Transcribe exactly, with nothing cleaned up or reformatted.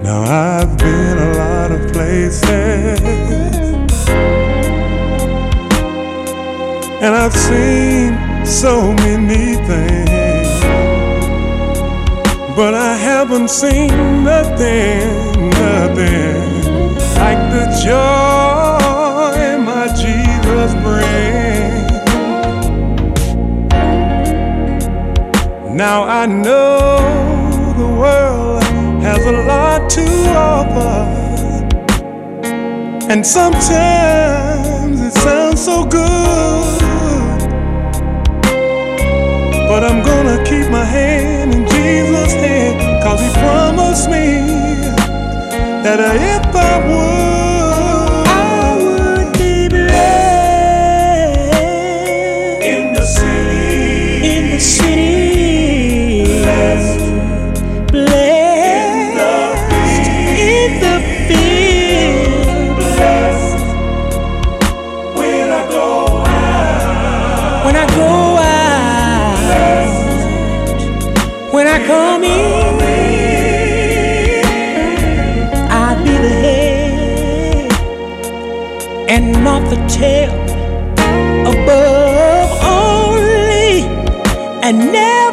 Now I've been a lot of places, and I've seen so many things, but I haven't seen nothing, nothing like the joy my Jesus brings. Now I know the world has a lot to offer, and sometimes it sounds so good, but I'm gonna keep my hand in Jesus' hand, 'cause he promised me that if I would, I would be blessed in the city, in the city, blessed, blessed in the field, blessed when I go out, when I go out, when I come in. I'd be the head and not the tail, above only and never